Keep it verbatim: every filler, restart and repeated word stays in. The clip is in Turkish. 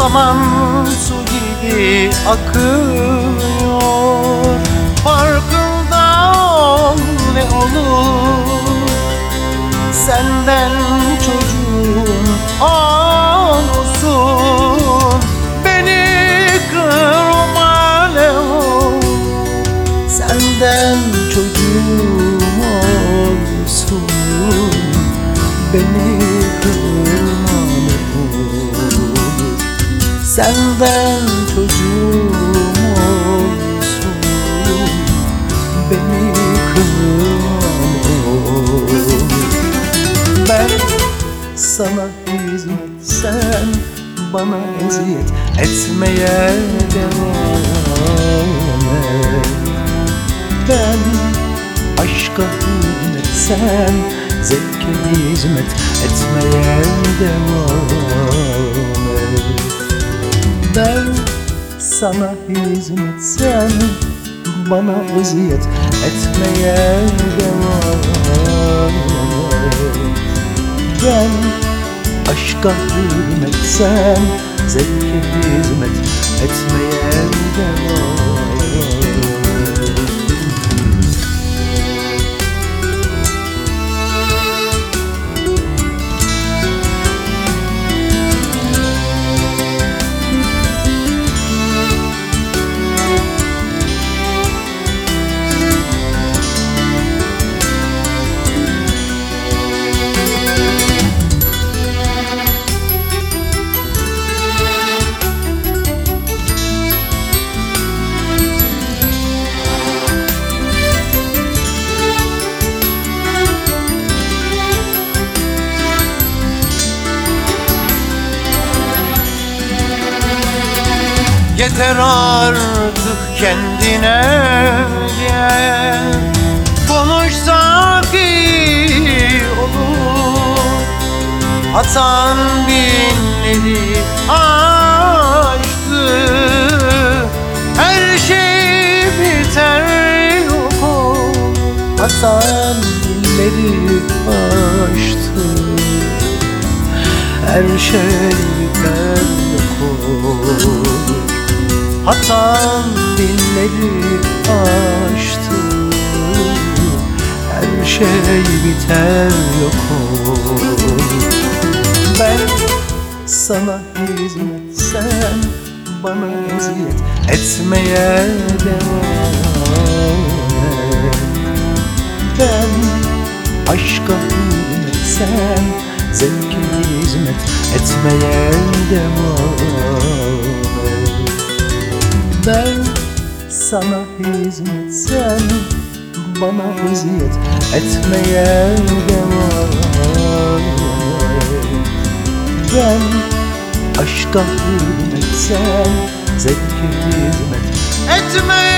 Zaman su gibi akıyor, farkında ol ne olur. Senden çocuğum olsun, beni kırma ne olur. Senden çocuğum olsun, beni kırma ne olur. Senden çocuğum olsun, beni kırma ne olur. Ben sana hizmet, sen bana eziyet etmeye devam et. Ben aşka hizmet, sen zevke hizmet etmeye devam et. Ben sana hizmet, sen bana eziyet etmeye devam et. Ben aşka hizmet, sen zevke hizmet etmeye devam et. Yeter artık, kendine gel. Konuşsak iyi olur. Hatan binleri aştı, her şey biter yok olur. Hatan binleri aştı, her şey biter yok olur. Hatan dilleri aştı, her şey biter yok olur. Ben sana hizmet, sen bana eziyet etmeye devam et. Ben aşka hizmet, sen zevke hizmet etmeye devam et. Ben sana hizmet, sen bana eziyet etmeye devam et. Ben aşka hizmet, sen zevke hizmet etmeye